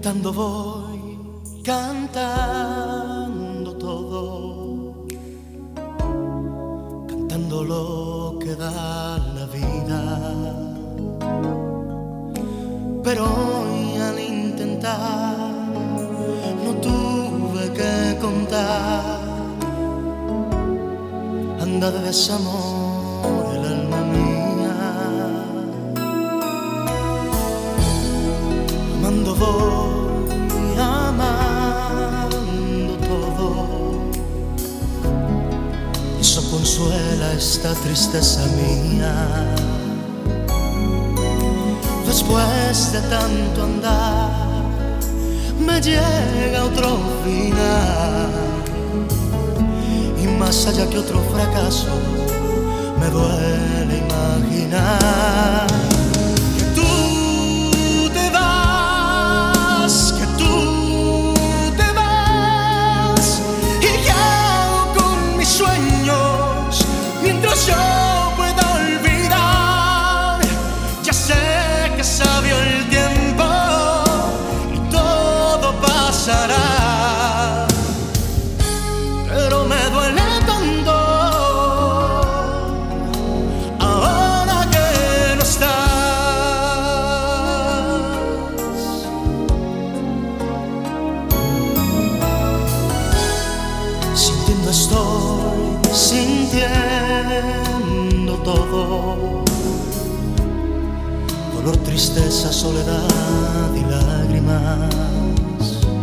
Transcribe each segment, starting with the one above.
Cantando voy, cantando todo, cantando lo que da la vida. Pero hoy al intentar no tuve que contar, anda de desamor el alma mía. Amando voy, amando todo, y eso consuela esta tristeza mía. Después de tanto andar me llega otro final, y más allá que otro fracaso me duele imaginar que tú te vas, y ¿qué hago con mis sueños mientras yo pueda olvidar? Ya sé que sabio el tiempo y todo pasará, pero me duele tanto ahora que no estás. Sintiendo estoy, sintiendo todo: dolor, tristeza, soledad y lágrimas.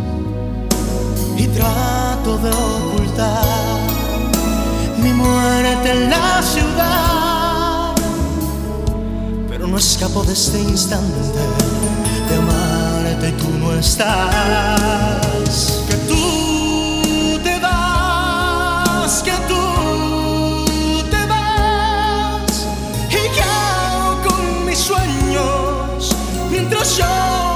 Y trato de ocultar mi muerte en la ciudad, pero no escapo de este instante de amarte y tú no estás. Que tú te vas, que tú te vas, y ¿qué hago con mis sueños mientras yo